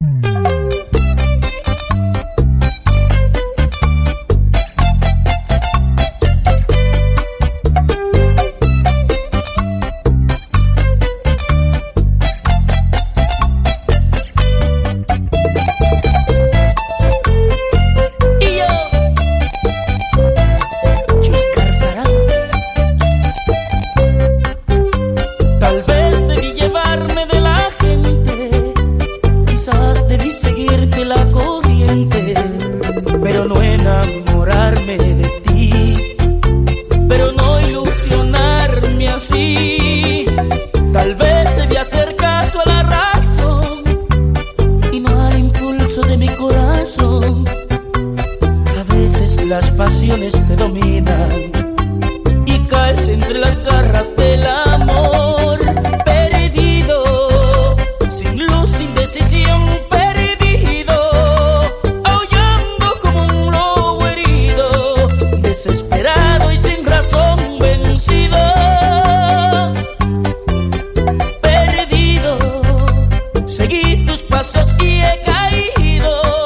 Seguirte la corriente, pero no enamorarme de ti, pero no ilusionarme así. Tal vez debí hacer caso a la razón y no al impulso de mi corazón. A veces las pasiones te dominan y caes entre las garras del amor, perdido, sin luz, sin decisión. Desesperado y sin razón, vencido, perdido, seguí tus pasos y he caído.